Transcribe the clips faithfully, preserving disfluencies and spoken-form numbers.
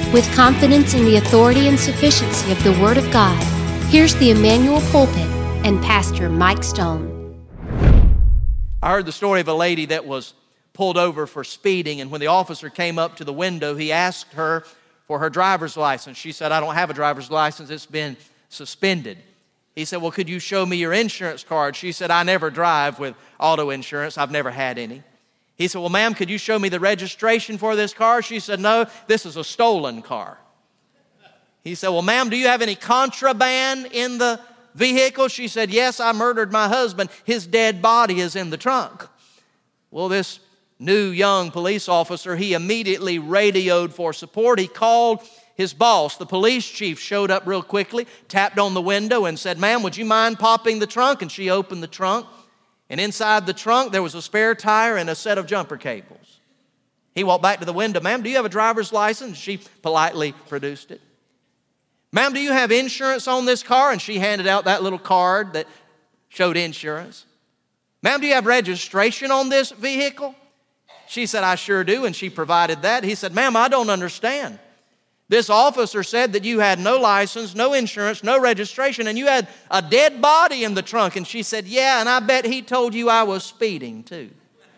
With confidence in the authority and sufficiency of the Word of God, here's the Emmanuel Pulpit and Pastor Mike Stone. I heard the story of a lady that was pulled over for speeding, and when the officer came up to the window, he asked her for her driver's license. She said, "I don't have a driver's license, it's been suspended." He said, "Well, could you show me your insurance card?" She said, "I never drive with auto insurance, I've never had any." He said, "Well, ma'am, could you show me the registration for this car?" She said, "No, this is a stolen car." He said, "Well, ma'am, do you have any contraband in the vehicle?" She said, "Yes, I murdered my husband. His dead body is in the trunk." Well, this new young police officer, he immediately radioed for support. He called his boss. The police chief showed up real quickly, tapped on the window and said, "Ma'am, would you mind popping the trunk?" And she opened the trunk. And inside the trunk, there was a spare tire and a set of jumper cables. He walked back to the window. "Ma'am, do you have a driver's license?" She politely produced it. "Ma'am, do you have insurance on this car?" And she handed out that little card that showed insurance. "Ma'am, do you have registration on this vehicle?" She said, "I sure do," and she provided that. He said, "Ma'am, I don't understand. This officer said that you had no license, no insurance, no registration, and you had a dead body in the trunk." And she said, "Yeah, and I bet he told you I was speeding too."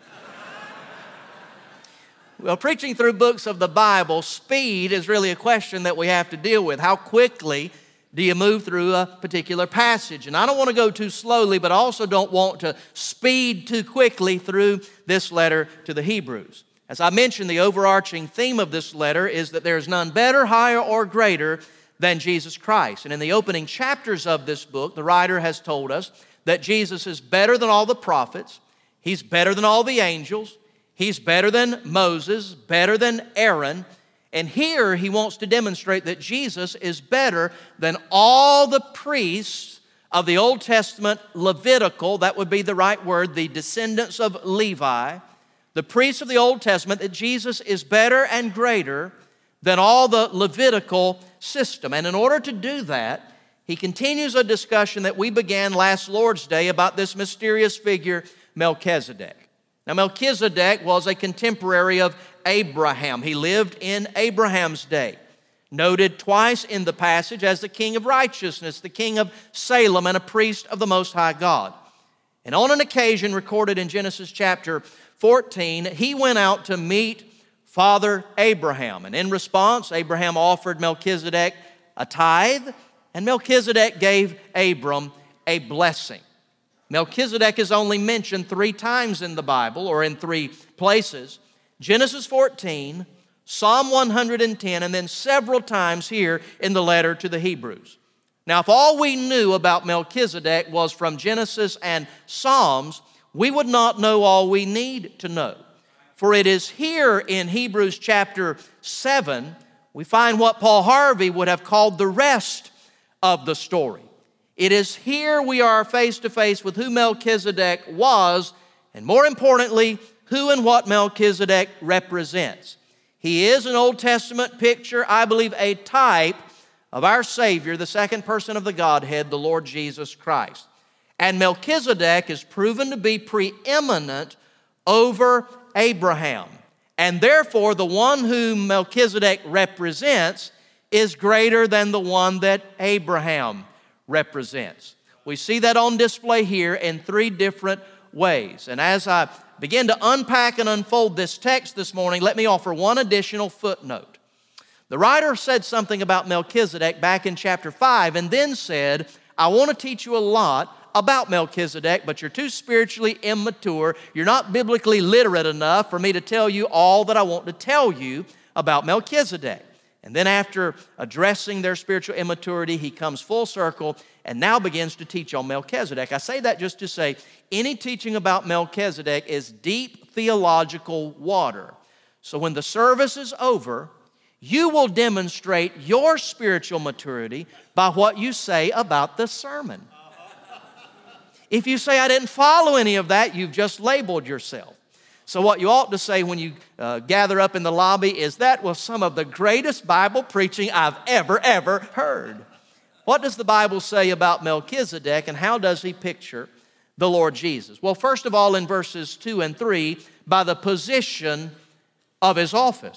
Well, preaching through books of the Bible, speed is really a question that we have to deal with. How quickly do you move through a particular passage? And I don't want to go too slowly, but I also don't want to speed too quickly through this letter to the Hebrews. As I mentioned, the overarching theme of this letter is that there is none better, higher, or greater than Jesus Christ. And in the opening chapters of this book, the writer has told us that Jesus is better than all the prophets. He's better than all the angels. He's better than Moses, better than Aaron. And here he wants to demonstrate that Jesus is better than all the priests of the Old Testament Levitical, that would be the right word, the descendants of Levi, the priests of the Old Testament, that Jesus is better and greater than all the Levitical system. And in order to do that, he continues a discussion that we began last Lord's Day about this mysterious figure, Melchizedek. Now, Melchizedek was a contemporary of Abraham. He lived in Abraham's day, noted twice in the passage as the king of righteousness, the king of Salem, and a priest of the Most High God. And on an occasion recorded in Genesis chapter fourteen, he went out to meet Father Abraham. And in response, Abraham offered Melchizedek a tithe, and Melchizedek gave Abram a blessing. Melchizedek is only mentioned three times in the Bible, or in three places. Genesis fourteen, Psalm one hundred ten, and then several times here in the letter to the Hebrews. Now, if all we knew about Melchizedek was from Genesis and Psalms, we would not know all we need to know. For it is here in Hebrews chapter seven, we find what Paul Harvey would have called the rest of the story. It is here we are face to face with who Melchizedek was, and more importantly, who and what Melchizedek represents. He is an Old Testament picture, I believe a type of our Savior, the second person of the Godhead, the Lord Jesus Christ. And Melchizedek is proven to be preeminent over Abraham. And therefore, the one whom Melchizedek represents is greater than the one that Abraham represents. We see that on display here in three different ways. And as I begin to unpack and unfold this text this morning, let me offer one additional footnote. The writer said something about Melchizedek back in chapter five and then said, "I want to teach you a lot about Melchizedek, but you're too spiritually immature. You're not biblically literate enough for me to tell you all that I want to tell you about Melchizedek." And then after addressing their spiritual immaturity, he comes full circle and now begins to teach on Melchizedek. I say that just to say any teaching about Melchizedek is deep theological water. So when the service is over, you will demonstrate your spiritual maturity by what you say about the sermon. If you say, "I didn't follow any of that," you've just labeled yourself. So what you ought to say when you uh, gather up in the lobby is, "That was some of the greatest Bible preaching I've ever, ever heard." What does the Bible say about Melchizedek, and how does he picture the Lord Jesus? Well, first of all, in verses two and three, by the position of his office.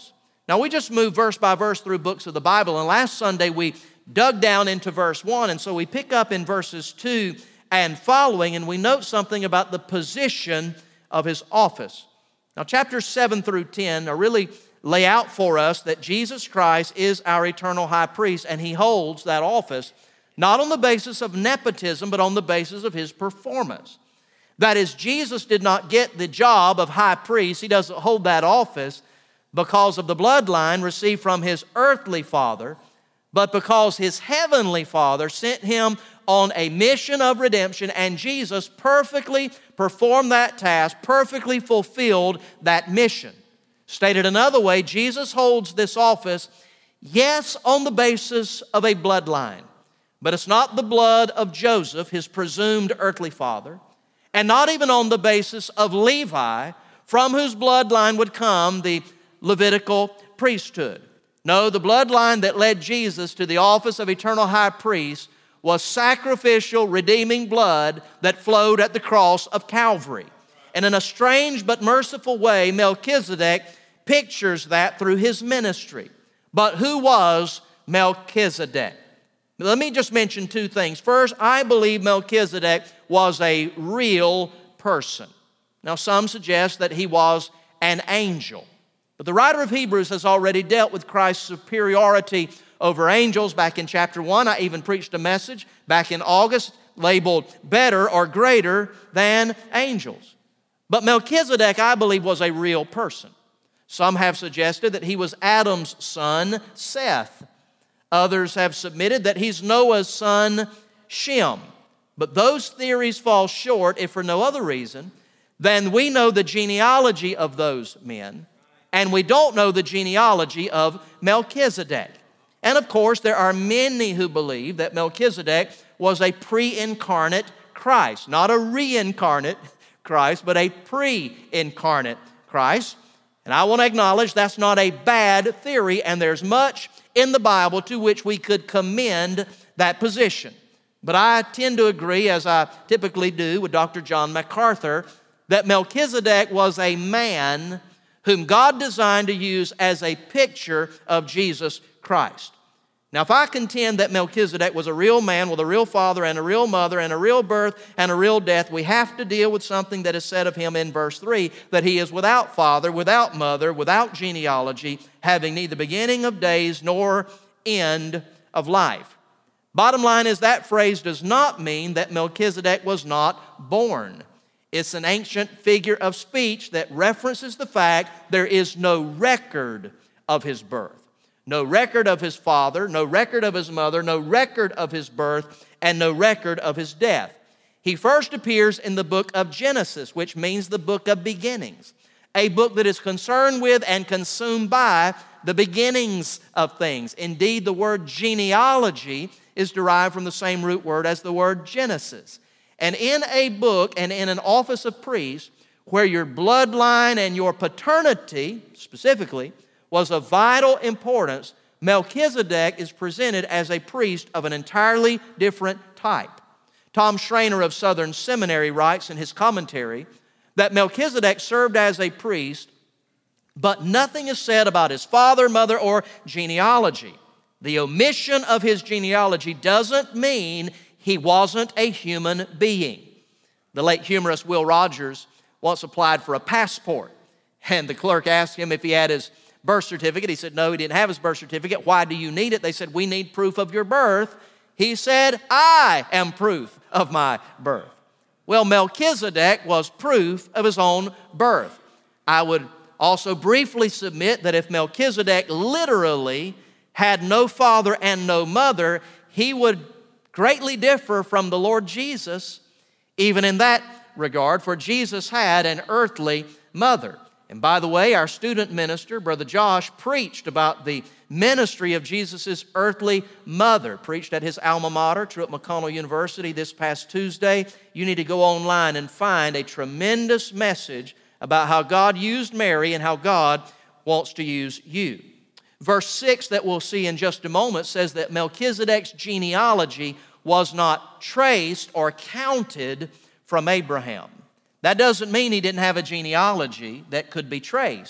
Now, we just moved verse by verse through books of the Bible, and last Sunday we dug down into verse one, and so we pick up in verses two and following, and we note something about the position of his office. Now, chapters seven through ten are really lay out for us that Jesus Christ is our eternal high priest, and he holds that office not on the basis of nepotism, but on the basis of his performance. That is, Jesus did not get the job of high priest. He doesn't hold that office because of the bloodline received from his earthly father, but because his heavenly Father sent him on a mission of redemption, and Jesus perfectly performed that task, perfectly fulfilled that mission. Stated another way, Jesus holds this office, yes, on the basis of a bloodline, but it's not the blood of Joseph, his presumed earthly father, and not even on the basis of Levi, from whose bloodline would come the Levitical priesthood. No, the bloodline that led Jesus to the office of eternal high priest was sacrificial, redeeming blood that flowed at the cross of Calvary. And in a strange but merciful way, Melchizedek pictures that through his ministry. But who was Melchizedek? Let me just mention two things. First, I believe Melchizedek was a real person. Now, some suggest that he was an angel. But the writer of Hebrews has already dealt with Christ's superiority over angels back in chapter one. I even preached a message back in August labeled better or greater than angels. But Melchizedek, I believe, was a real person. Some have suggested that he was Adam's son, Seth. Others have submitted that he's Noah's son, Shem. But those theories fall short, if for no other reason, than we know the genealogy of those men, and we don't know the genealogy of Melchizedek. And of course, there are many who believe that Melchizedek was a pre-incarnate Christ, not a reincarnate Christ, but a pre-incarnate Christ. And I want to acknowledge that's not a bad theory, and there's much in the Bible to which we could commend that position. But I tend to agree, as I typically do with Doctor John MacArthur, that Melchizedek was a man whom God designed to use as a picture of Jesus Christ. Now, if I contend that Melchizedek was a real man with a real father and a real mother and a real birth and a real death, we have to deal with something that is said of him in verse three, that he is without father, without mother, without genealogy, having neither beginning of days nor end of life. Bottom line is that phrase does not mean that Melchizedek was not born. It's an ancient figure of speech that references the fact there is no record of his birth. No record of his father, no record of his mother, no record of his birth, and no record of his death. He first appears in the book of Genesis, which means the book of beginnings, a book that is concerned with and consumed by the beginnings of things. Indeed, the word genealogy is derived from the same root word as the word Genesis. And in a book and in an office of priest, where your bloodline and your paternity, specifically, was of vital importance, Melchizedek is presented as a priest of an entirely different type. Tom Schreiner of Southern Seminary writes in his commentary that Melchizedek served as a priest, but nothing is said about his father, mother, or genealogy. The omission of his genealogy doesn't mean he wasn't a human being. The late humorist Will Rogers once applied for a passport, and the clerk asked him if he had his birth certificate. He said, no, he didn't have his birth certificate. Why do you need it? They said, we need proof of your birth. He said, I am proof of my birth. Well, Melchizedek was proof of his own birth. I would also briefly submit that if Melchizedek literally had no father and no mother, he would greatly differ from the Lord Jesus, even in that regard, for Jesus had an earthly mother. And by the way, our student minister, Brother Josh, preached about the ministry of Jesus' earthly mother, preached at his alma mater, Truett McConnell University, this past Tuesday. You need to go online and find a tremendous message about how God used Mary and how God wants to use you. Verse six that we'll see in just a moment says that Melchizedek's genealogy was not traced or counted from Abraham. That doesn't mean he didn't have a genealogy that could be traced.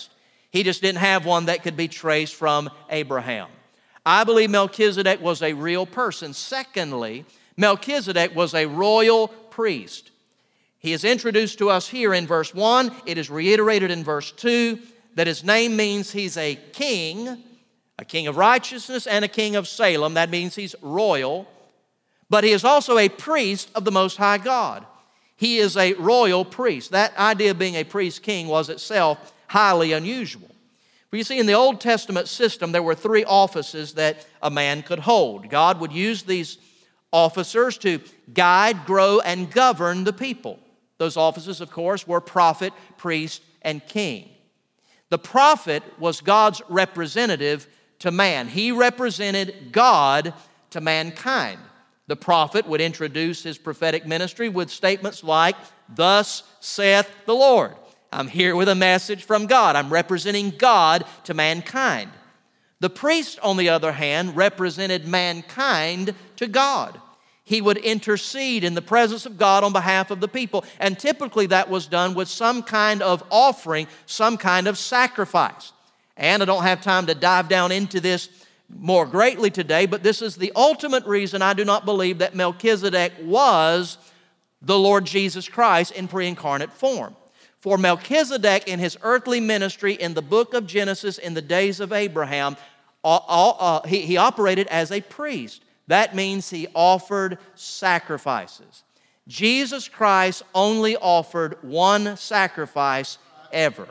He just didn't have one that could be traced from Abraham. I believe Melchizedek was a real person. Secondly, Melchizedek was a royal priest. He is introduced to us here in verse one. It is reiterated in verse two that his name means he's a king, a king of righteousness and a king of Salem. That means he's royal. But he is also a priest of the Most High God. He is a royal priest. That idea of being a priest king was itself highly unusual. For you see, in the Old Testament system, there were three offices that a man could hold. God would use these officers to guide, grow, and govern the people. Those offices, of course, were prophet, priest, and king. The prophet was God's representative to man. He represented God to mankind. The prophet would introduce his prophetic ministry with statements like, "Thus saith the Lord." I'm here with a message from God. I'm representing God to mankind. The priest, on the other hand, represented mankind to God. He would intercede in the presence of God on behalf of the people. And typically that was done with some kind of offering, some kind of sacrifice. And I don't have time to dive down into this more greatly today, but this is the ultimate reason I do not believe that Melchizedek was the Lord Jesus Christ in pre-incarnate form. For Melchizedek in his earthly ministry in the book of Genesis in the days of Abraham, uh, uh, he, he operated as a priest. That means he offered sacrifices. Jesus Christ only offered one sacrifice ever.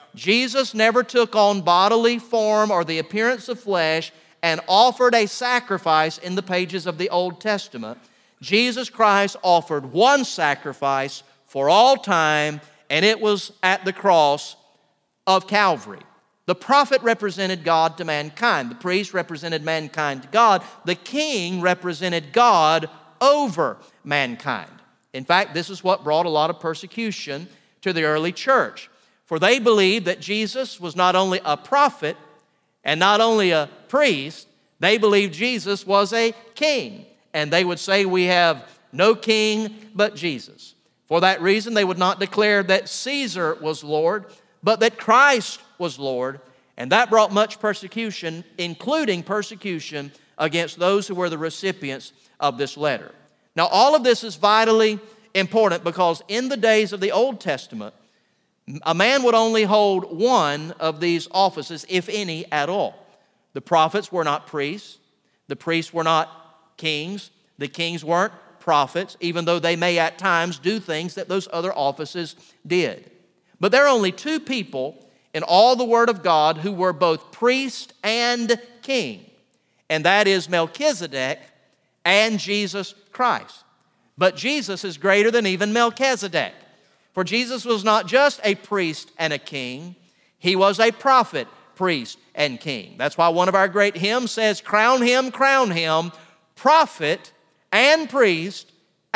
Jesus never took on bodily form or the appearance of flesh and offered a sacrifice in the pages of the Old Testament. Jesus Christ offered one sacrifice for all time, and it was at the cross of Calvary. The prophet represented God to mankind. The priest represented mankind to God. The king represented God over mankind. In fact, this is what brought a lot of persecution to the early church. For they believed that Jesus was not only a prophet and not only a priest, they believed Jesus was a king. And they would say, we have no king but Jesus. For that reason, they would not declare that Caesar was Lord, but that Christ was Lord. And that brought much persecution, including persecution against those who were the recipients of this letter. Now, all of this is vitally important because in the days of the Old Testament, a man would only hold one of these offices, if any at all. The prophets were not priests. The priests were not kings. The kings weren't prophets, even though they may at times do things that those other offices did. But there are only two people in all the Word of God who were both priest and king, and that is Melchizedek and Jesus Christ. But Jesus is greater than even Melchizedek. For Jesus was not just a priest and a king, he was a prophet, priest, and king. That's why one of our great hymns says, crown him, crown him, prophet and priest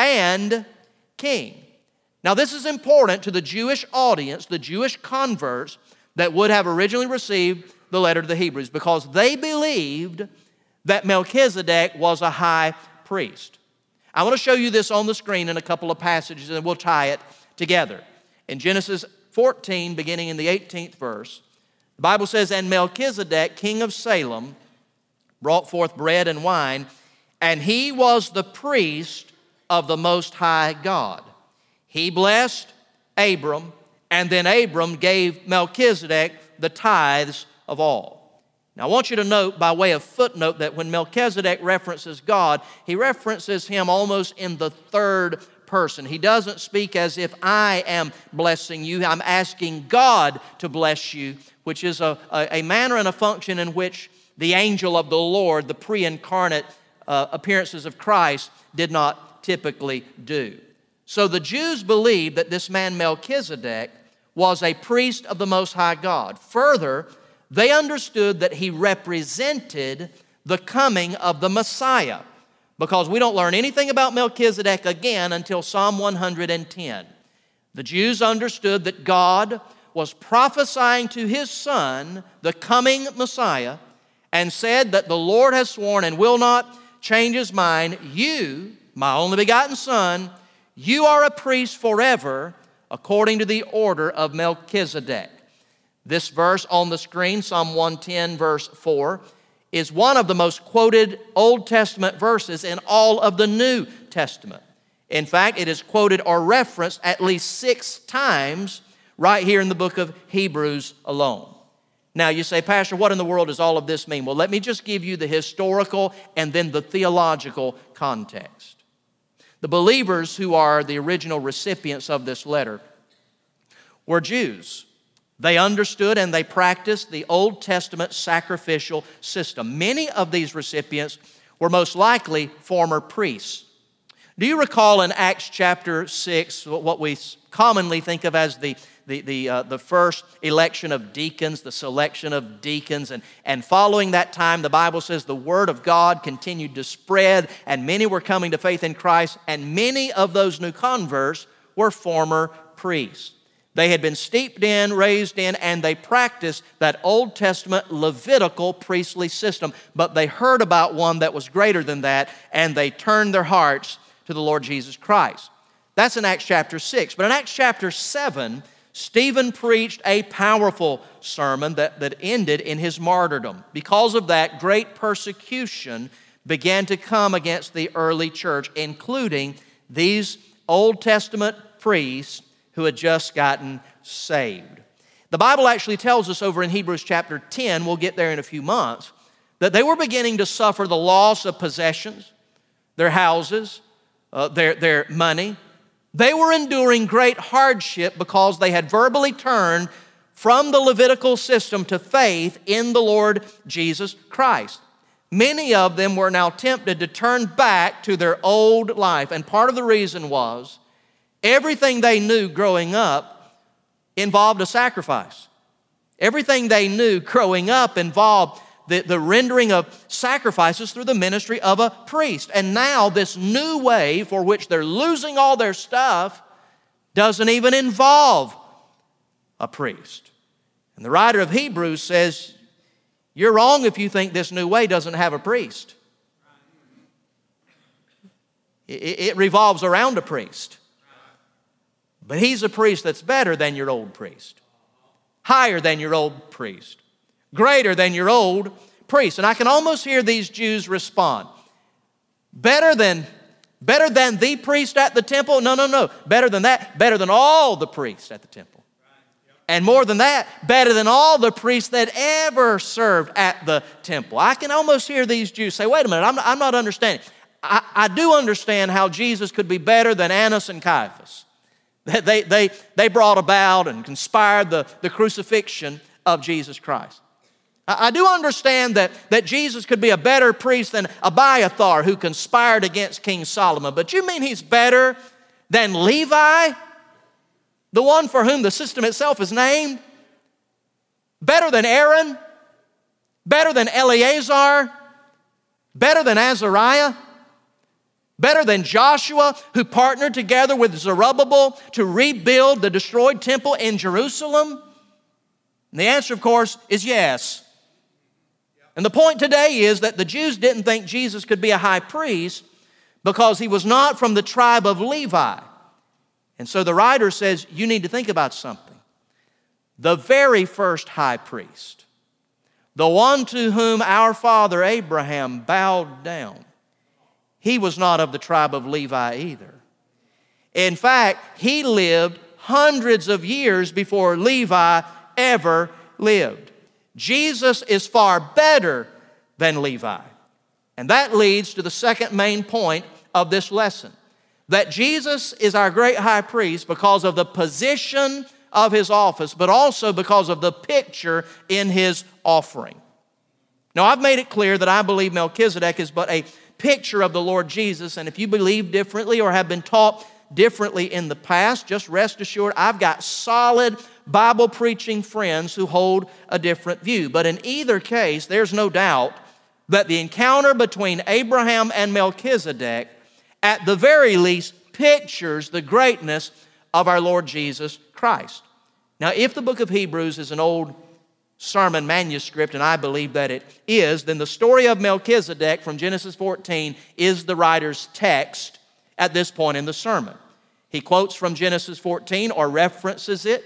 and king. Now this is important to the Jewish audience, the Jewish converts that would have originally received the letter to the Hebrews, because they believed that Melchizedek was a high priest. I want to show you this on the screen in a couple of passages and we'll tie it together. In Genesis fourteen, beginning in the eighteenth verse, the Bible says, and Melchizedek, king of Salem, brought forth bread and wine, and he was the priest of the Most High God. He blessed Abram, and then Abram gave Melchizedek the tithes of all. Now I want you to note by way of footnote that when Melchizedek references God, he references him almost in the third person. He doesn't speak as if I am blessing you. I'm asking God to bless you, which is a, a, a manner and a function in which the angel of the Lord, the pre-incarnate uh, appearances of Christ, did not typically do. So the Jews believed that this man Melchizedek was a priest of the Most High God. Further, they understood that he represented the coming of the Messiah, because we don't learn anything about Melchizedek again until Psalm one hundred ten. The Jews understood that God was prophesying to his son, the coming Messiah, and said that the Lord has sworn and will not change his mind. You, my only begotten son, you are a priest forever according to the order of Melchizedek. This verse on the screen, Psalm one ten, verse four, is one of the most quoted Old Testament verses in all of the New Testament. In fact, it is quoted or referenced at least six times right here in the book of Hebrews alone. Now you say, Pastor, what in the world does all of this mean? Well, let me just give you the historical and then the theological context. The believers who are the original recipients of this letter were Jews. They understood and they practiced the Old Testament sacrificial system. Many of these recipients were most likely former priests. Do you recall in Acts chapter six, what we commonly think of as the, the, the, uh, the first election of deacons, the selection of deacons, and, and following that time, the Bible says the Word of God continued to spread, and many were coming to faith in Christ, and many of those new converts were former priests. They had been steeped in, raised in, and they practiced that Old Testament Levitical priestly system, but they heard about one that was greater than that, and they turned their hearts to the Lord Jesus Christ. That's in Acts chapter six. But in Acts chapter seven, Stephen preached a powerful sermon that, that ended in his martyrdom. Because of that, great persecution began to come against the early church, including these Old Testament priests who had just gotten saved. The Bible actually tells us over in Hebrews chapter ten, we'll get there in a few months, that they were beginning to suffer the loss of possessions, their houses, uh, their, their money. They were enduring great hardship because they had verbally turned from the Levitical system to faith in the Lord Jesus Christ. Many of them were now tempted to turn back to their old life, and part of the reason was everything they knew growing up involved a sacrifice. Everything they knew growing up involved the, the rendering of sacrifices through the ministry of a priest. And now this new way for which they're losing all their stuff doesn't even involve a priest. And the writer of Hebrews says, you're wrong if you think this new way doesn't have a priest. It, it revolves around a priest. But he's a priest that's better than your old priest, higher than your old priest, greater than your old priest. And I can almost hear these Jews respond, better than, better than the priest at the temple? No, no, no. Better than that, better than all the priests at the temple. And more than that, better than all the priests that ever served at the temple. I can almost hear these Jews say, wait a minute, I'm, I'm not understanding. I, I do understand how Jesus could be better than Annas and Caiaphas. They, they, they brought about and conspired the, the crucifixion of Jesus Christ. I, I do understand that, that Jesus could be a better priest than Abiathar, who conspired against King Solomon. But you mean he's better than Levi, the one for whom the system itself is named? Better than Aaron? Better than Eleazar? Better than Azariah? Better than Joshua, who partnered together with Zerubbabel to rebuild the destroyed temple in Jerusalem? And the answer, of course, is yes. And the point today is that the Jews didn't think Jesus could be a high priest because he was not from the tribe of Levi. And so the writer says, you need to think about something. The very first high priest, the one to whom our father Abraham bowed down, he was not of the tribe of Levi either. In fact, he lived hundreds of years before Levi ever lived. Jesus is far better than Levi. And that leads to the second main point of this lesson, that Jesus is our great high priest because of the position of his office, but also because of the picture in his offering. Now, I've made it clear that I believe Melchizedek is but a picture of the Lord Jesus, and if you believe differently or have been taught differently in the past, just rest assured I've got solid Bible preaching friends who hold a different view. But in either case, there's no doubt that the encounter between Abraham and Melchizedek at the very least pictures the greatness of our Lord Jesus Christ. Now, if the book of Hebrews is an old sermon manuscript, and I believe that it is, then the story of Melchizedek from Genesis fourteen is the writer's text at this point in the sermon. He quotes from Genesis fourteen or references it.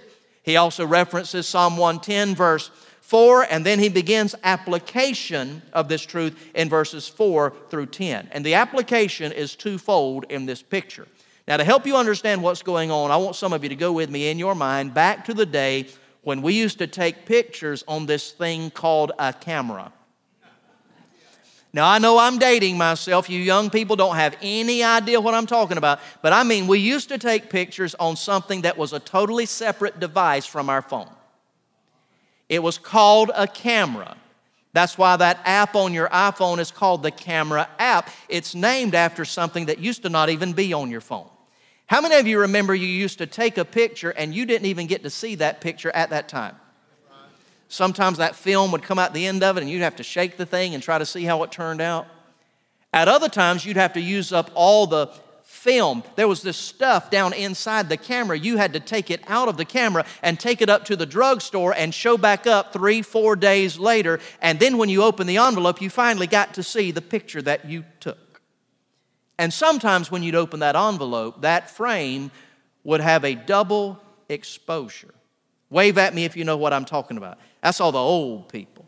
He also references Psalm one ten, verse four, and then he begins application of this truth in verses four through ten. And the application is twofold in this picture. Now, to help you understand what's going on, I want some of you to go with me in your mind back to the day when we used to take pictures on this thing called a camera. Now, I know I'm dating myself. You young people don't have any idea what I'm talking about. But I mean, we used to take pictures on something that was a totally separate device from our phone. It was called a camera. That's why that app on your iPhone is called the Camera app. It's named after something that used to not even be on your phone. How many of you remember you used to take a picture and you didn't even get to see that picture at that time? Sometimes that film would come out the end of it and you'd have to shake the thing and try to see how it turned out. At other times, you'd have to use up all the film. There was this stuff down inside the camera. You had to take it out of the camera and take it up to the drugstore and show back up three, four days later. And then when you open the envelope, you finally got to see the picture that you took. And sometimes when you'd open that envelope, that frame would have a double exposure. Wave at me if you know what I'm talking about. That's all the old people.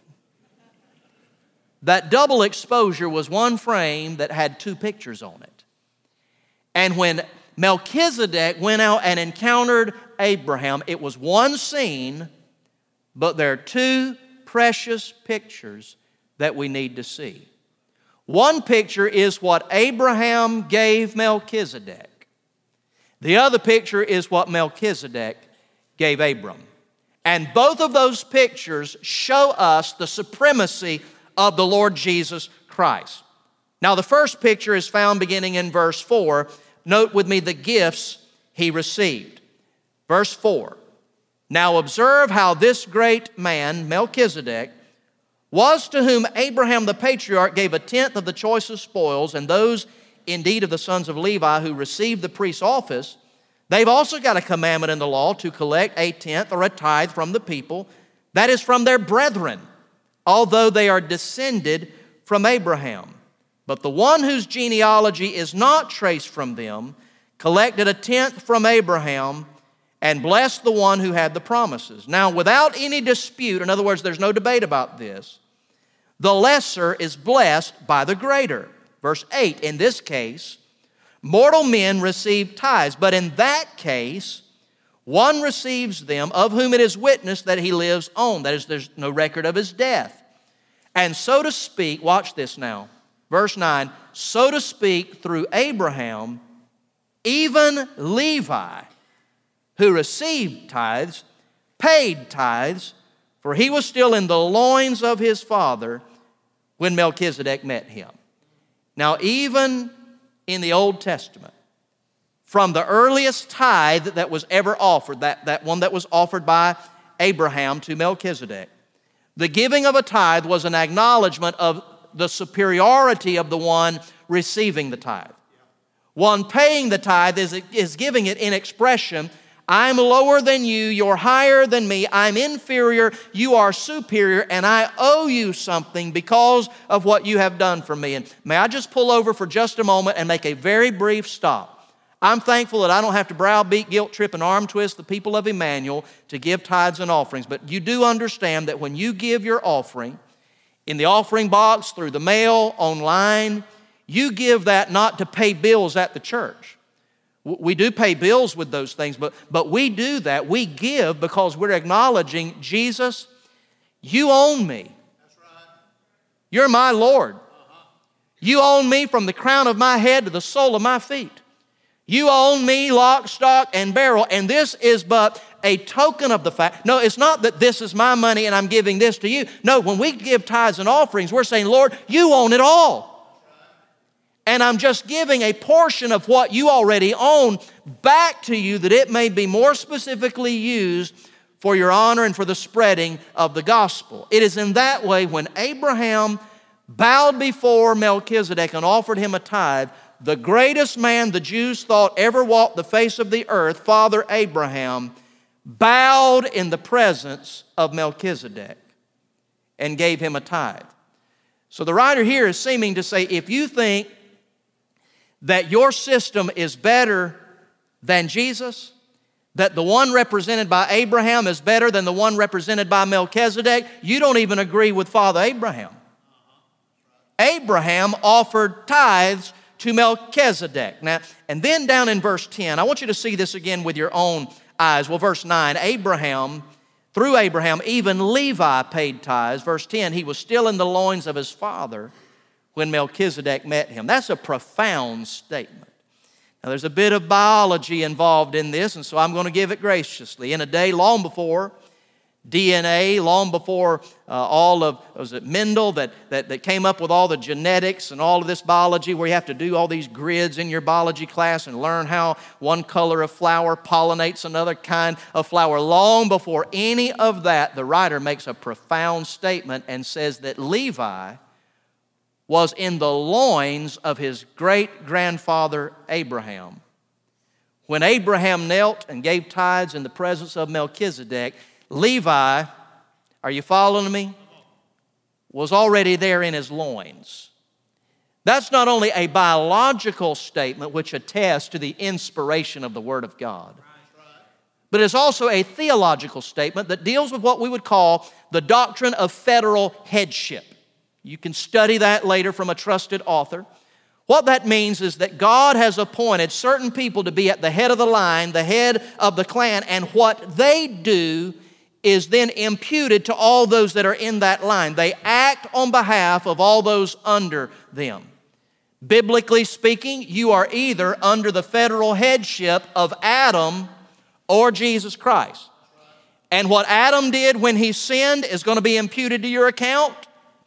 That double exposure was one frame that had two pictures on it. And when Melchizedek went out and encountered Abraham, it was one scene, but there are two precious pictures that we need to see. One picture is what Abraham gave Melchizedek. The other picture is what Melchizedek gave Abram. And both of those pictures show us the supremacy of the Lord Jesus Christ. Now, the first picture is found beginning in verse four. Note with me the gifts he received. Verse four. Now observe how this great man, Melchizedek, was to whom Abraham the patriarch gave a tenth of the choicest spoils, and those indeed of the sons of Levi who received the priest's office, they've also got a commandment in the law to collect a tenth or a tithe from the people, that is from their brethren, although they are descended from Abraham. But the one whose genealogy is not traced from them collected a tenth from Abraham and blessed the one who had the promises. Now, without any dispute, in other words, there's no debate about this, the lesser is blessed by the greater. Verse eight, in this case, mortal men receive tithes, but in that case, one receives them of whom it is witnessed that he lives on. That is, there's no record of his death. And so to speak, watch this now, verse nine, so to speak, through Abraham, even Levi, who received tithes, paid tithes, for he was still in the loins of his father when Melchizedek met him. Now, even in the Old Testament, from the earliest tithe that was ever offered, that, that one that was offered by Abraham to Melchizedek, the giving of a tithe was an acknowledgement of the superiority of the one receiving the tithe. One paying the tithe is, is giving it in expression, I'm lower than you, you're higher than me, I'm inferior, you are superior, and I owe you something because of what you have done for me. And may I just pull over for just a moment and make a very brief stop. I'm thankful that I don't have to browbeat, guilt trip, and arm twist the people of Emmanuel to give tithes and offerings. But you do understand that when you give your offering, in the offering box, through the mail, online, you give that not to pay bills at the church. We do pay bills with those things, but, but we do that. We give because we're acknowledging, Jesus, you own me. That's right. You're my Lord. Uh-huh. You own me from the crown of my head to the sole of my feet. You own me lock, stock, and barrel, and this is but a token of the fact. No, it's not that this is my money and I'm giving this to you. No, when we give tithes and offerings, we're saying, Lord, you own it all. And I'm just giving a portion of what you already own back to you that it may be more specifically used for your honor and for the spreading of the gospel. It is in that way when Abraham bowed before Melchizedek and offered him a tithe, the greatest man the Jews thought ever walked the face of the earth, Father Abraham, bowed in the presence of Melchizedek and gave him a tithe. So the writer here is seeming to say, if you think that your system is better than Jesus, that the one represented by Abraham is better than the one represented by Melchizedek, you don't even agree with Father Abraham. Abraham offered tithes to Melchizedek. Now, and then down in verse ten, I want you to see this again with your own eyes. Well, verse nine, Abraham, through Abraham, even Levi paid tithes. Verse ten, he was still in the loins of his father when Melchizedek met him. That's a profound statement. Now, there's a bit of biology involved in this, and so I'm going to give it graciously. In a day long before D N A, long before uh, all of, was it Mendel that, that, that came up with all the genetics and all of this biology where you have to do all these grids in your biology class and learn how one color of flower pollinates another kind of flower. Long before any of that, the writer makes a profound statement and says that Levi was in the loins of his great-grandfather Abraham. When Abraham knelt and gave tithes in the presence of Melchizedek, Levi, are you following me? Was already there in his loins. That's not only a biological statement which attests to the inspiration of the Word of God, but it's also a theological statement that deals with what we would call the doctrine of federal headship. You can study that later from a trusted author. What that means is that God has appointed certain people to be at the head of the line, the head of the clan, and what they do is then imputed to all those that are in that line. They act on behalf of all those under them. Biblically speaking, you are either under the federal headship of Adam or Jesus Christ. And what Adam did when he sinned is going to be imputed to your account,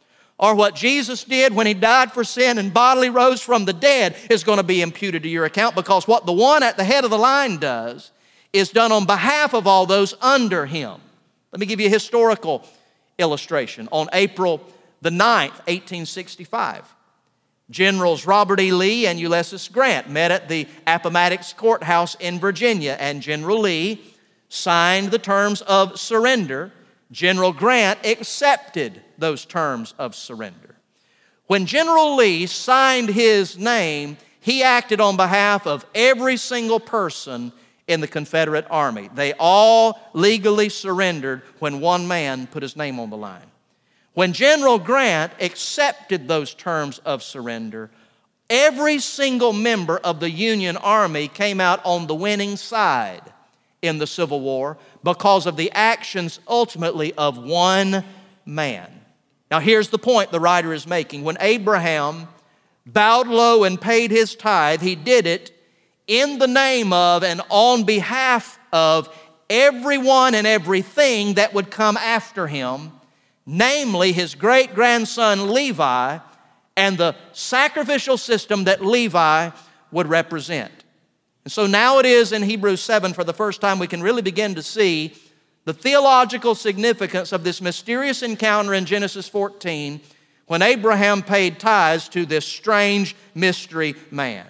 or what Jesus did when he died for sin and bodily rose from the dead is going to be imputed to your account, because what the one at the head of the line does is done on behalf of all those under him. Let me give you a historical illustration. On April the ninth, eighteen sixty-five, Generals Robert E. Lee and Ulysses Grant met at the Appomattox Courthouse in Virginia, and General Lee signed the terms of surrender. General Grant accepted those terms of surrender. When General Lee signed his name, he acted on behalf of every single person in the Confederate Army. They all legally surrendered when one man put his name on the line. When General Grant accepted those terms of surrender, every single member of the Union Army came out on the winning side in the Civil War because of the actions ultimately of one man. Now here's the point the writer is making. When Abraham bowed low and paid his tithe, he did it in the name of and on behalf of everyone and everything that would come after him, namely his great-grandson Levi and the sacrificial system that Levi would represent. And so now it is in Hebrews seven, for the first time, we can really begin to see the theological significance of this mysterious encounter in Genesis fourteen when Abraham paid tithes to this strange mystery man.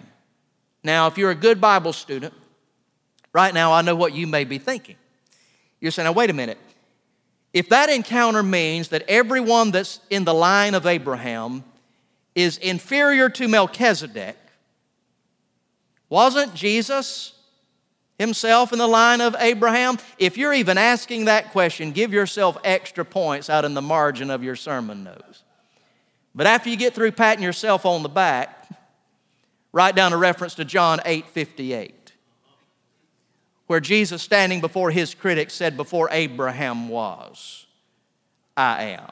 Now, if you're a good Bible student, right now I know what you may be thinking. You're saying, now wait a minute. If that encounter means that everyone that's in the line of Abraham is inferior to Melchizedek, wasn't Jesus himself in the line of Abraham? If you're even asking that question, give yourself extra points out in the margin of your sermon notes. But after you get through patting yourself on the back, write down a reference to John eight fifty-eight, where Jesus, standing before his critics, said, "Before Abraham was, I am."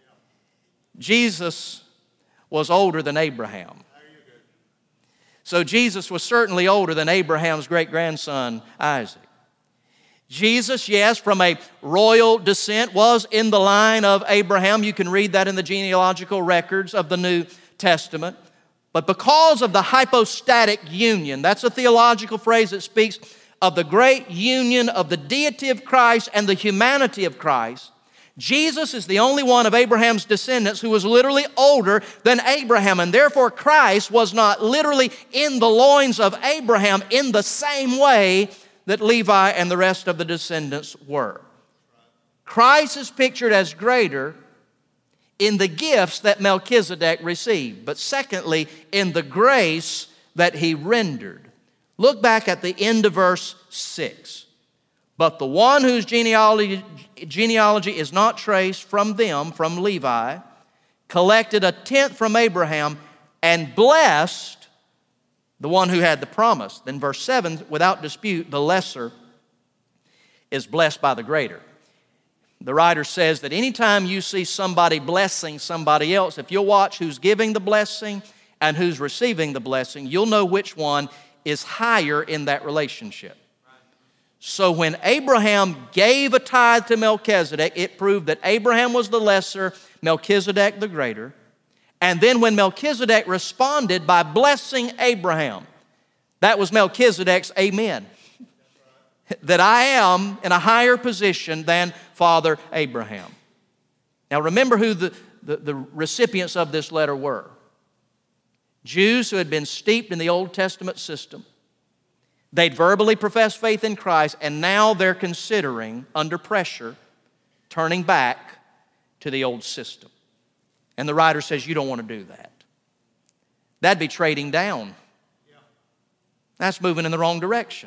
Jesus was older than Abraham. So Jesus was certainly older than Abraham's great-grandson, Isaac. Jesus, yes, from a royal descent, was in the line of Abraham. You can read that in the genealogical records of the New Testament. But because of the hypostatic union, that's a theological phrase that speaks of the great union of the deity of Christ and the humanity of Christ, Jesus is the only one of Abraham's descendants who was literally older than Abraham, and therefore Christ was not literally in the loins of Abraham in the same way that Levi and the rest of the descendants were. Christ is pictured as greater in the gifts that Melchizedek received, but secondly, in the grace that he rendered. Look back at the end of verse six. But the one whose genealogy, genealogy is not traced from them, from Levi, collected a tenth from Abraham and blessed the one who had the promise. Then verse seven, without dispute, the lesser is blessed by the greater. The writer says that anytime you see somebody blessing somebody else, if you'll watch who's giving the blessing and who's receiving the blessing, you'll know which one is higher in that relationship. So when Abraham gave a tithe to Melchizedek, it proved that Abraham was the lesser, Melchizedek the greater. And then when Melchizedek responded by blessing Abraham, that was Melchizedek's amen. That I am in a higher position than Father Abraham. Now remember who the, the, the recipients of this letter were. Jews who had been steeped in the Old Testament system. They'd verbally professed faith in Christ, and now they're considering, under pressure, turning back to the old system. And the writer says, you don't want to do that. That'd be trading down. That's moving in the wrong direction.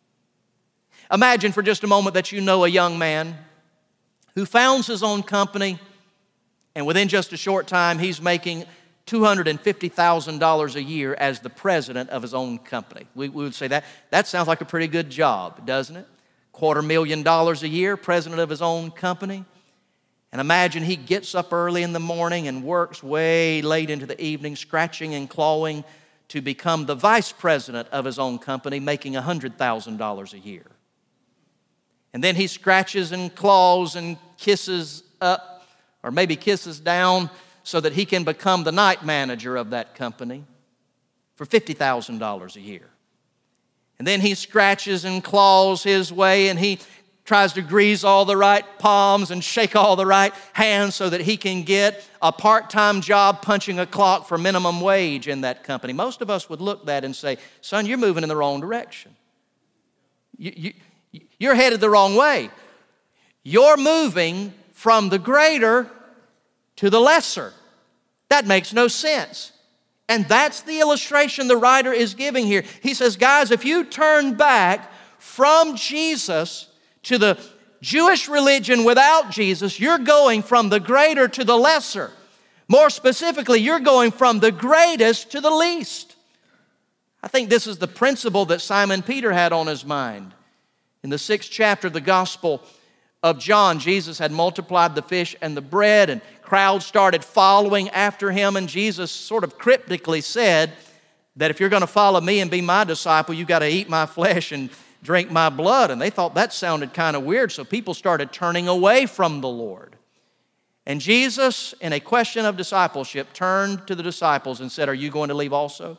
Imagine for just a moment that you know a young man who founds his own company, and within just a short time, he's making two hundred fifty thousand dollars a year as the president of his own company. We, we would say that, that sounds like a pretty good job, doesn't it? Quarter million dollars a year, president of his own company. And imagine he gets up early in the morning and works way late into the evening, scratching and clawing to become the vice president of his own company, making one hundred thousand dollars a year. And then he scratches and claws and kisses up, or maybe kisses down, so that he can become the night manager of that company for fifty thousand dollars a year. And then he scratches and claws his way, and he tries to grease all the right palms and shake all the right hands so that he can get a part-time job punching a clock for minimum wage in that company. Most of us would look at that and say, son, you're moving in the wrong direction. You, you, you're headed the wrong way. You're moving from the greater to the lesser. That makes no sense. And that's the illustration the writer is giving here. He says, guys, if you turn back from Jesus to the Jewish religion without Jesus, you're going from the greater to the lesser. More specifically, you're going from the greatest to the least. I think this is the principle that Simon Peter had on his mind. In the sixth chapter of the Gospel of John, Jesus had multiplied the fish and the bread, and crowds started following after him, and Jesus sort of cryptically said that if you're going to follow me and be my disciple, you've got to eat my flesh and drink my blood. And they thought that sounded kind of weird, so people started turning away from the Lord. And Jesus, in a question of discipleship, turned to the disciples and said, are you going to leave also?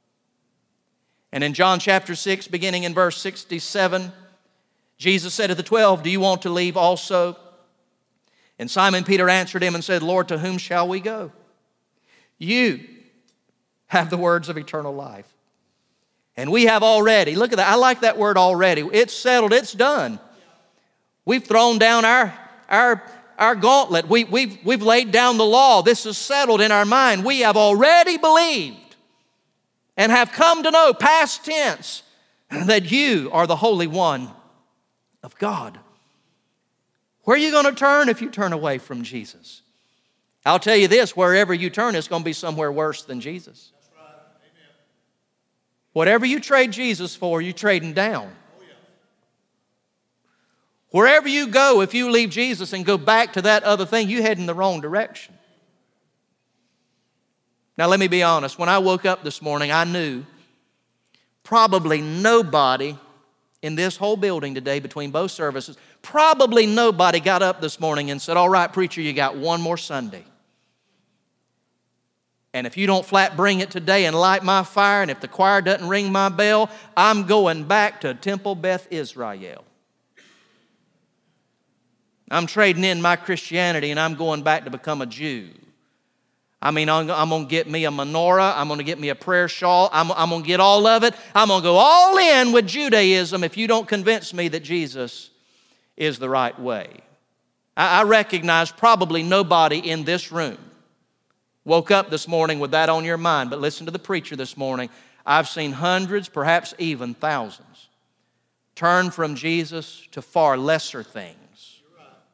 And in John chapter six, beginning in verse sixty-seven, Jesus said to the twelve, do you want to leave also? And Simon Peter answered him and said, Lord, to whom shall we go? You have the words of eternal life. And we have already, look at that, I like that word already. It's settled, it's done. We've thrown down our, our, our gauntlet. We, we've, we've laid down the law. This is settled in our mind. We have already believed and have come to know, past tense, that you are the Holy One of God. Where are you going to turn if you turn away from Jesus? I'll tell you this, wherever you turn, it's going to be somewhere worse than Jesus. That's right. Amen. Whatever you trade Jesus for, you're trading down. Oh, yeah. Wherever you go, if you leave Jesus and go back to that other thing, you head in the wrong direction. Now let me be honest, when I woke up this morning, I knew probably nobody in this whole building today, between both services, probably nobody got up this morning and said, all right, preacher, you got one more Sunday. And if you don't flat bring it today and light my fire, and if the choir doesn't ring my bell, I'm going back to Temple Beth Israel. I'm trading in my Christianity and I'm going back to become a Jew. I mean, I'm, I'm going to get me a menorah. I'm going to get me a prayer shawl. I'm, I'm going to get all of it. I'm going to go all in with Judaism if you don't convince me that Jesus is the right way. I, I recognize probably nobody in this room woke up this morning with that on your mind, but listen to the preacher this morning. I've seen hundreds, perhaps even thousands, turn from Jesus to far lesser things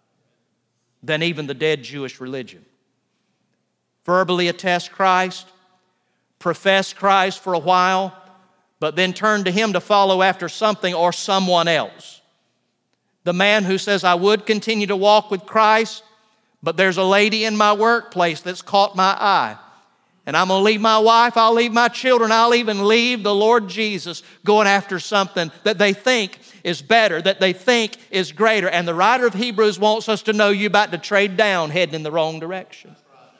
than even the dead Jewish religion. Verbally attest Christ, profess Christ for a while, but then turn to Him to follow after something or someone else. The man who says, I would continue to walk with Christ, but there's a lady in my workplace that's caught my eye. And I'm going to leave my wife, I'll leave my children, I'll even leave the Lord Jesus going after something that they think is better, that they think is greater. And the writer of Hebrews wants us to know you're about to trade down, heading in the wrong direction.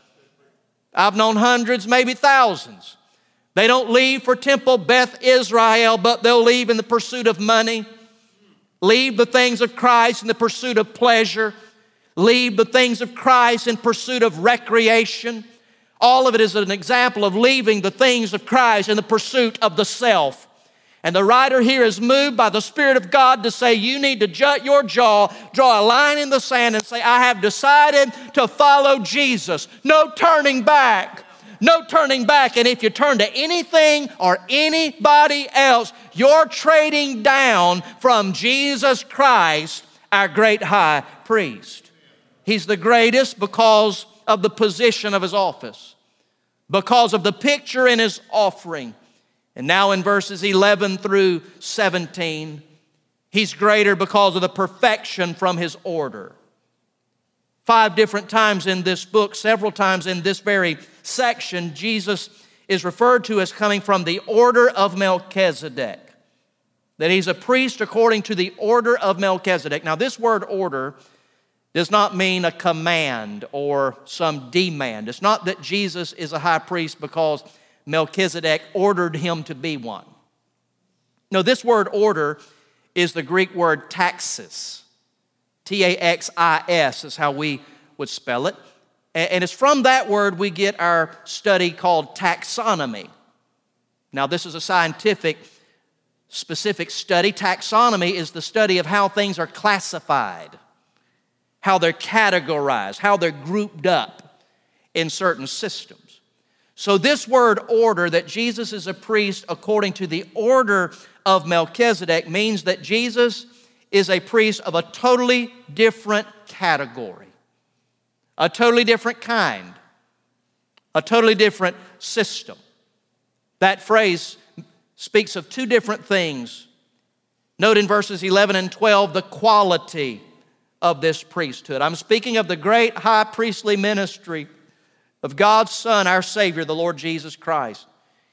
I've known hundreds, maybe thousands. They don't leave for Temple Beth Israel, but they'll leave in the pursuit of money, leave the things of Christ in the pursuit of pleasure, leave the things of Christ in pursuit of recreation. All of it is an example of leaving the things of Christ in the pursuit of the self. And the writer here is moved by the Spirit of God to say, you need to jut your jaw, draw a line in the sand and say, I have decided to follow Jesus. No turning back. No turning back. And if you turn to anything or anybody else, you're trading down from Jesus Christ, our great high priest. He's the greatest because of the position of His office, because of the picture in His offering. And now in verses eleven through seventeen, He's greater because of the perfection from His order. Five different times in this book, several times in this very section, Jesus is referred to as coming from the order of Melchizedek, that He's a priest according to the order of Melchizedek. Now this word order does not mean a command or some demand. It's not that Jesus is a high priest because Melchizedek ordered him to be one. No, this word order is the Greek word taxis. T A X I S is how we would spell it. And it's from that word we get our study called taxonomy. Now, this is a scientific, specific study. Taxonomy is the study of how things are classified, how they're categorized, how they're grouped up in certain systems. So this word order, that Jesus is a priest according to the order of Melchizedek, means that Jesus is a priest of a totally different category, a totally different kind, a totally different system. That phrase speaks of two different things. Note in verses eleven and twelve the quality of this priesthood. I'm speaking of the great high priestly ministry of God's Son, our Savior, the Lord Jesus Christ.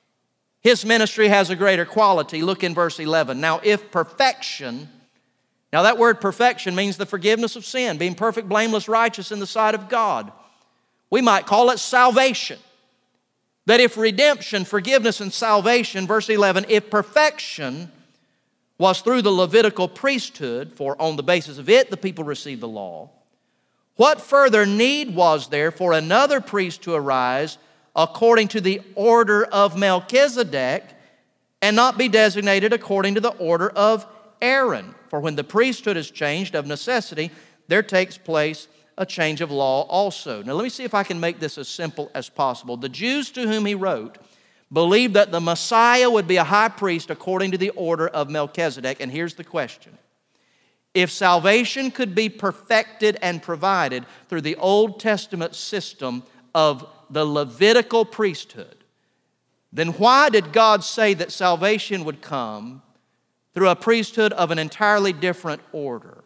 His ministry has a greater quality. Look in verse eleven. Now, if perfection, now that word perfection means the forgiveness of sin, being perfect, blameless, righteous in the sight of God. We might call it salvation. That if redemption, forgiveness, and salvation, verse eleven, if perfection was through the Levitical priesthood, for on the basis of it the people received the law, what further need was there for another priest to arise according to the order of Melchizedek and not be designated according to the order of Aaron? For when the priesthood is changed of necessity, there takes place a change of law also. Now let me see if I can make this as simple as possible. The Jews to whom he wrote believed that the Messiah would be a high priest according to the order of Melchizedek. And here's the question. If salvation could be perfected and provided through the Old Testament system of the Levitical priesthood, then why did God say that salvation would come through a priesthood of an entirely different order?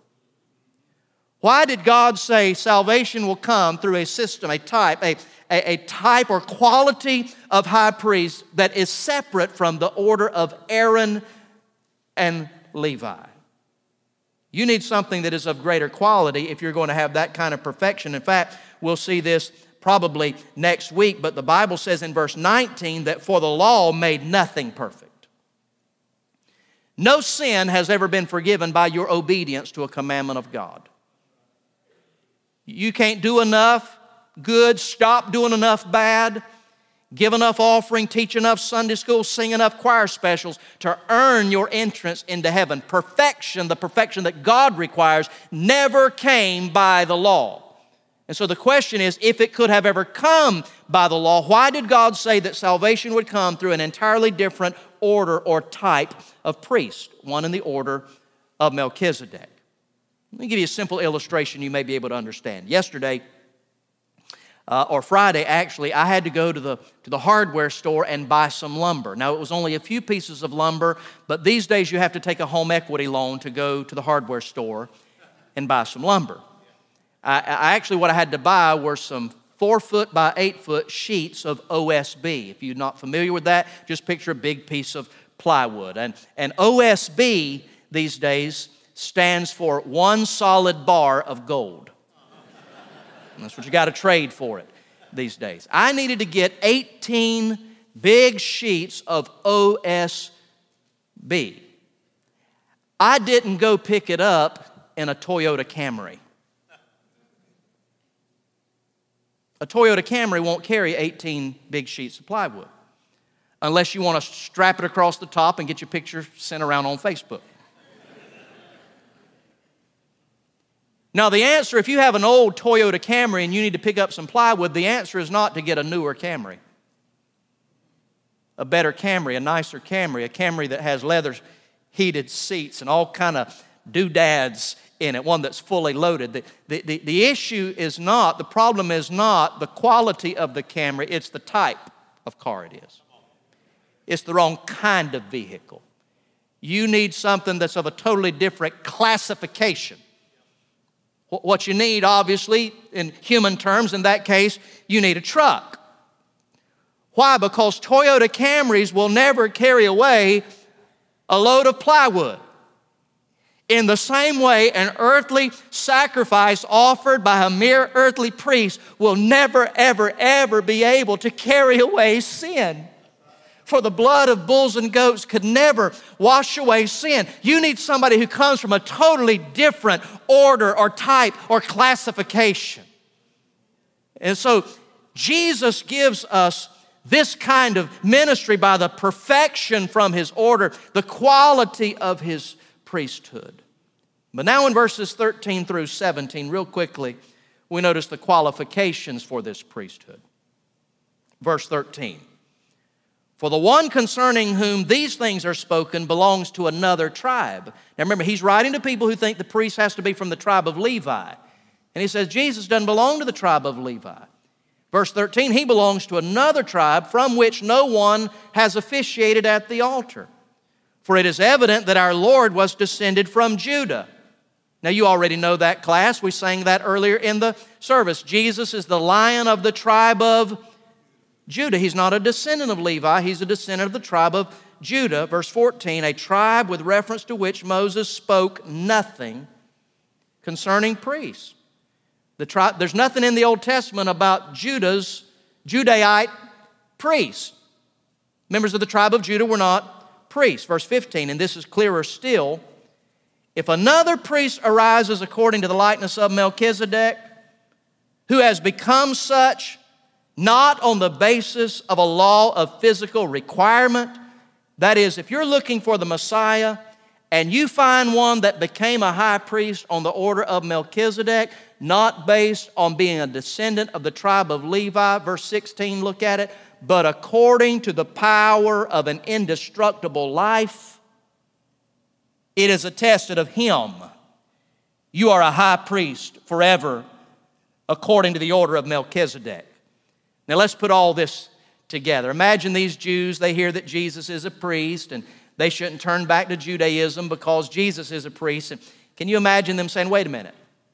Why did God say salvation will come through a system, a type, a, a, a type or quality of high priest that is separate from the order of Aaron and Levi? You need something that is of greater quality if you're going to have that kind of perfection. In fact, we'll see this probably next week, but the Bible says in verse nineteen that for the law made nothing perfect. No sin has ever been forgiven by your obedience to a commandment of God. You can't do enough good, stop doing enough bad, give enough offering, teach enough Sunday school, sing enough choir specials to earn your entrance into heaven. Perfection, the perfection that God requires, never came by the law. And so the question is, if it could have ever come by the law, why did God say that salvation would come through an entirely different order or type of priest, one in the order of Melchizedek. Let me give you a simple illustration you may be able to understand. Yesterday, uh, or Friday actually, I had to go to the, to the hardware store and buy some lumber. Now, it was only a few pieces of lumber, but these days you have to take a home equity loan to go to the hardware store and buy some lumber. I, I actually, what I had to buy were some four foot by eight foot sheets of O S B. If you're not familiar with that, just picture a big piece of plywood. And, and O S B these days stands for one solid bar of gold. And that's what you got to trade for it these days. I needed to get eighteen big sheets of O S B. I didn't go pick it up in a Toyota Camry. A Toyota Camry won't carry eighteen big sheets of plywood unless you want to strap it across the top and get your picture sent around on Facebook. Now, the answer, if you have an old Toyota Camry and you need to pick up some plywood, the answer is not to get a newer Camry. A better Camry, a nicer Camry, a Camry that has leather heated seats and all kind of doodads in it, one that's fully loaded. The, the, the, the issue is not, the problem is not the quality of the Camry, it's the type of car it is. It's the wrong kind of vehicle. You need something that's of a totally different classification. What you need, obviously, in human terms, in that case, you need a truck. Why? Because Toyota Camrys will never carry away a load of plywood. In the same way, an earthly sacrifice offered by a mere earthly priest will never, ever, ever be able to carry away sin. For the blood of bulls and goats could never wash away sin. You need somebody who comes from a totally different order or type or classification. And so Jesus gives us this kind of ministry by the perfection from His order, the quality of His priesthood. But now in verses thirteen through seventeen, real quickly, we notice the qualifications for this priesthood. Verse thirteen. For the one concerning whom these things are spoken belongs to another tribe. Now remember, he's writing to people who think the priest has to be from the tribe of Levi. And he says Jesus doesn't belong to the tribe of Levi. Verse thirteen, he belongs to another tribe from which no one has officiated at the altar. For it is evident that our Lord was descended from Judah. Now you already know that, class. We sang that earlier in the service. Jesus is the Lion of the tribe of Judah. He's not a descendant of Levi. He's a descendant of the tribe of Judah. Verse fourteen, a tribe with reference to which Moses spoke nothing concerning priests. The tribe, there's nothing in the Old Testament about Judah's Judaite priests. Members of the tribe of Judah were not priests. Verse fifteen, and this is clearer still. If another priest arises according to the likeness of Melchizedek, who has become such, not on the basis of a law of physical requirement. That is, if you're looking for the Messiah and you find one that became a high priest on the order of Melchizedek, not based on being a descendant of the tribe of Levi, verse sixteen, look at it, but according to the power of an indestructible life, it is attested of him, you are a high priest forever, according to the order of Melchizedek. Now let's put all this together. Imagine these Jews, they hear that Jesus is a priest and they shouldn't turn back to Judaism because Jesus is a priest. And can you imagine them saying, wait a minute,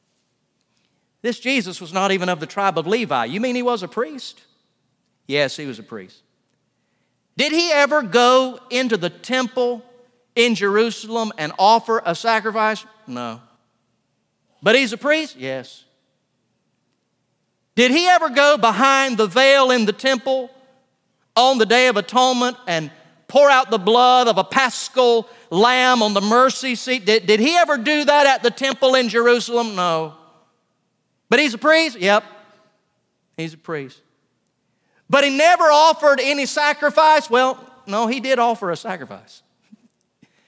this Jesus was not even of the tribe of Levi. You mean he was a priest? Yes, he was a priest. Did he ever go into the temple in Jerusalem and offer a sacrifice? No. But he's a priest? Yes. Did he ever go behind the veil in the temple on the Day of Atonement and pour out the blood of a paschal lamb on the mercy seat? Did, did he ever do that at the temple in Jerusalem? No. But he's a priest? Yep. He's a priest. But he never offered any sacrifice? Well, no, he did offer a sacrifice.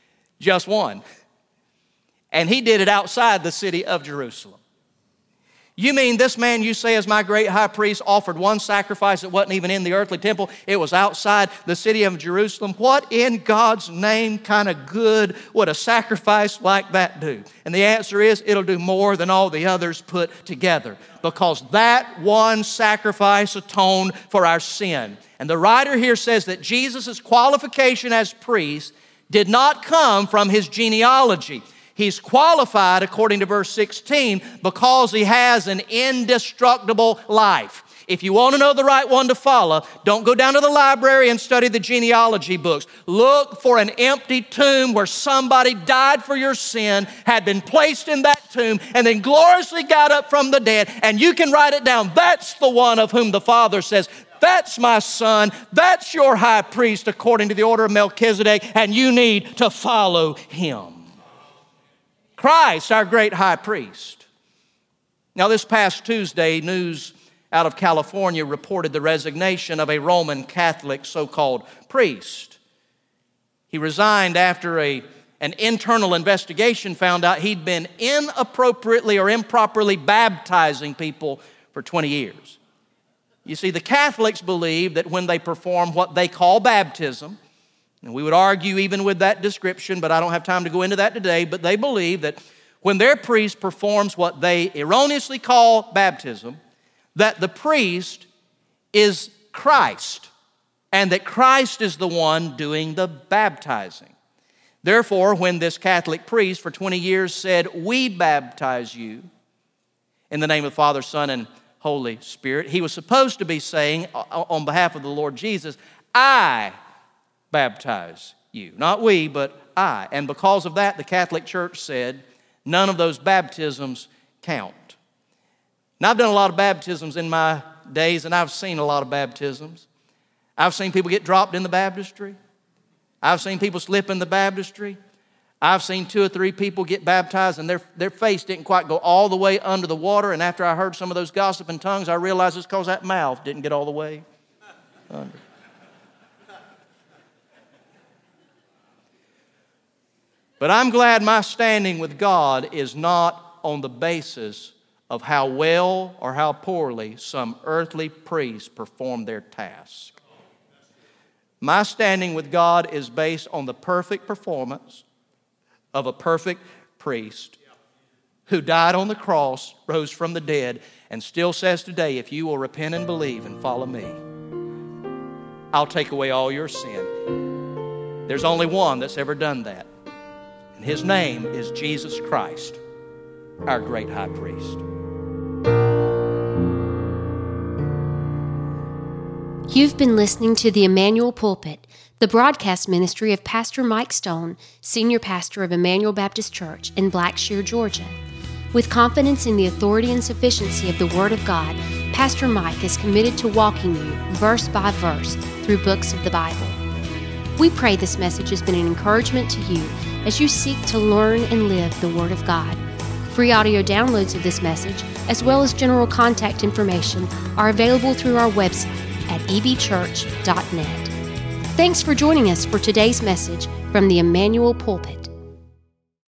Just one. And he did it outside the city of Jerusalem. You mean this man you say is my great high priest offered one sacrifice that wasn't even in the earthly temple? It was outside the city of Jerusalem. What in God's name kind of good would a sacrifice like that do? And the answer is it'll do more than all the others put together, because that one sacrifice atoned for our sin. And the writer here says that Jesus' qualification as priest did not come from his genealogy. He's qualified, according to verse sixteen, because he has an indestructible life. If you want to know the right one to follow, don't go down to the library and study the genealogy books. Look for an empty tomb where somebody died for your sin, had been placed in that tomb, and then gloriously got up from the dead, and you can write it down. That's the one of whom the Father says, that's my son, that's your high priest according to the order of Melchizedek, and you need to follow him. Christ, our great high priest. Now, this past Tuesday, news out of California reported the resignation of a Roman Catholic so-called priest. He resigned after a, an internal investigation found out he'd been inappropriately or improperly baptizing people for twenty years. You see, the Catholics believe that when they perform what they call baptism, and we would argue even with that description, but I don't have time to go into that today, but they believe that when their priest performs what they erroneously call baptism, that the priest is Christ, and that Christ is the one doing the baptizing. Therefore, when this Catholic priest for twenty years said, "We baptize you in the name of the Father, Son, and Holy Spirit," he was supposed to be saying on behalf of the Lord Jesus, "I baptize you." Not we, but I. And because of that, the Catholic Church said, none of those baptisms count. Now, I've done a lot of baptisms in my days, and I've seen a lot of baptisms. I've seen people get dropped in the baptistry. I've seen people slip in the baptistry. I've seen two or three people get baptized, and their, their face didn't quite go all the way under the water. And after I heard some of those gossiping tongues, I realized it's because that mouth didn't get all the way under. But I'm glad my standing with God is not on the basis of how well or how poorly some earthly priest performed their task. My standing with God is based on the perfect performance of a perfect priest who died on the cross, rose from the dead, and still says today, if you will repent and believe and follow me, I'll take away all your sin. There's only one that's ever done that. And his name is Jesus Christ, our great high priest. You've been listening to the Emmanuel Pulpit, the broadcast ministry of Pastor Mike Stone, Senior Pastor of Emmanuel Baptist Church in Blackshear, Georgia. With confidence in the authority and sufficiency of the Word of God, Pastor Mike is committed to walking you verse by verse through books of the Bible. We pray this message has been an encouragement to you as you seek to learn and live the Word of God. Free audio downloads of this message, as well as general contact information, are available through our website at e b church dot net. Thanks for joining us for today's message from the Emmanuel Pulpit.